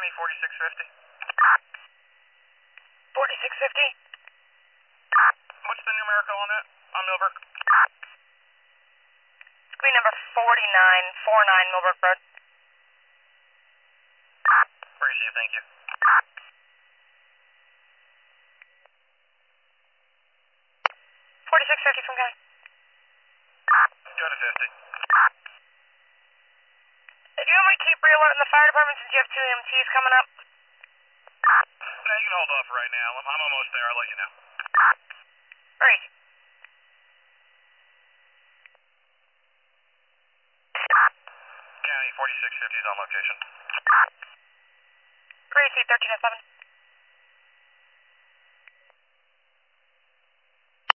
County 4650. 4650? What's the numerical on that, on Millbrook? Screen number 4949 Millbrook Road. Appreciate it, thank you. 4650 from County. Go to 50. If you want me to keep re-alerting the fire department since you have 2 EMTs coming up? No, you can hold off right now. I'm almost there. I'll let you know. Great. County 4650 is on location. Great, 1307.